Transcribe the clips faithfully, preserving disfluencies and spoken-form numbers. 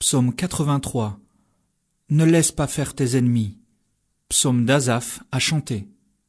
Psaume quatre-vingt-trois. Ne laisse pas faire tes ennemis. Psaume d'Asaph à chanter.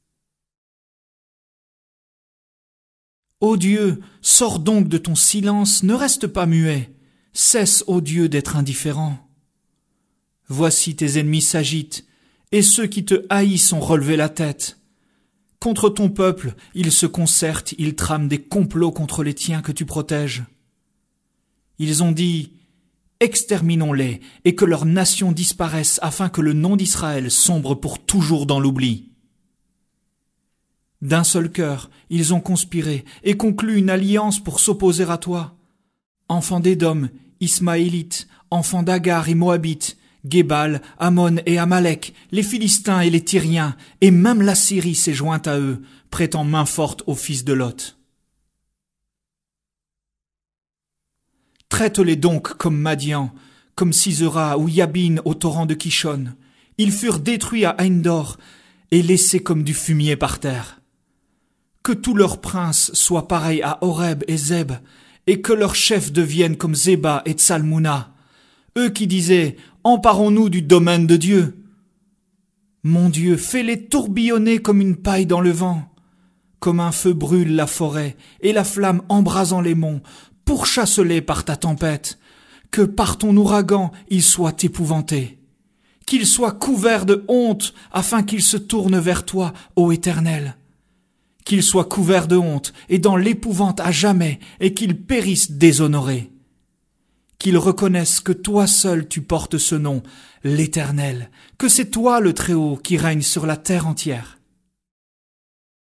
Ô Dieu, sors donc de ton silence, ne reste pas muet. Cesse, ô Dieu, d'être indifférent. Voici tes ennemis s'agitent, et ceux qui te haïssent ont relevé la tête. Contre ton peuple, ils se concertent, ils trament des complots contre les tiens que tu protèges. Ils ont dit « Exterminons-les et que leur nation disparaisse afin que le nom d'Israël sombre pour toujours dans l'oubli. » D'un seul cœur, ils ont conspiré et conclu une alliance pour s'opposer à toi. Enfants d'Édom, Ismaélites, enfants d'Agar et Moabites, Gébal, Ammon et Amalek, les Philistins et les Tyriens, et même la Syrie s'est jointe à eux, prêtant main forte aux fils de Lot. Traite-les donc comme Madian, comme Sisera ou Yabin au torrent de Kishon. Ils furent détruits à Endor et laissés comme du fumier par terre. Que tous leurs princes soient pareils à Horeb et Zeb, et que leurs chefs deviennent comme Zéba et Tsalmouna, eux qui disaient « Emparons-nous du domaine de Dieu ». Mon Dieu, fais-les tourbillonner comme une paille dans le vent, comme un feu brûle la forêt et la flamme embrasant les monts, pourchasse-les par ta tempête, que par ton ouragan ils soient épouvantés, qu'ils soient couverts de honte afin qu'ils se tournent vers toi, ô Éternel. Qu'ils soient couverts de honte et dans l'épouvante à jamais, et qu'ils périssent déshonorés. Qu'ils reconnaissent que toi seul tu portes ce nom, l'Éternel, que c'est toi le Très-Haut qui règne sur la terre entière.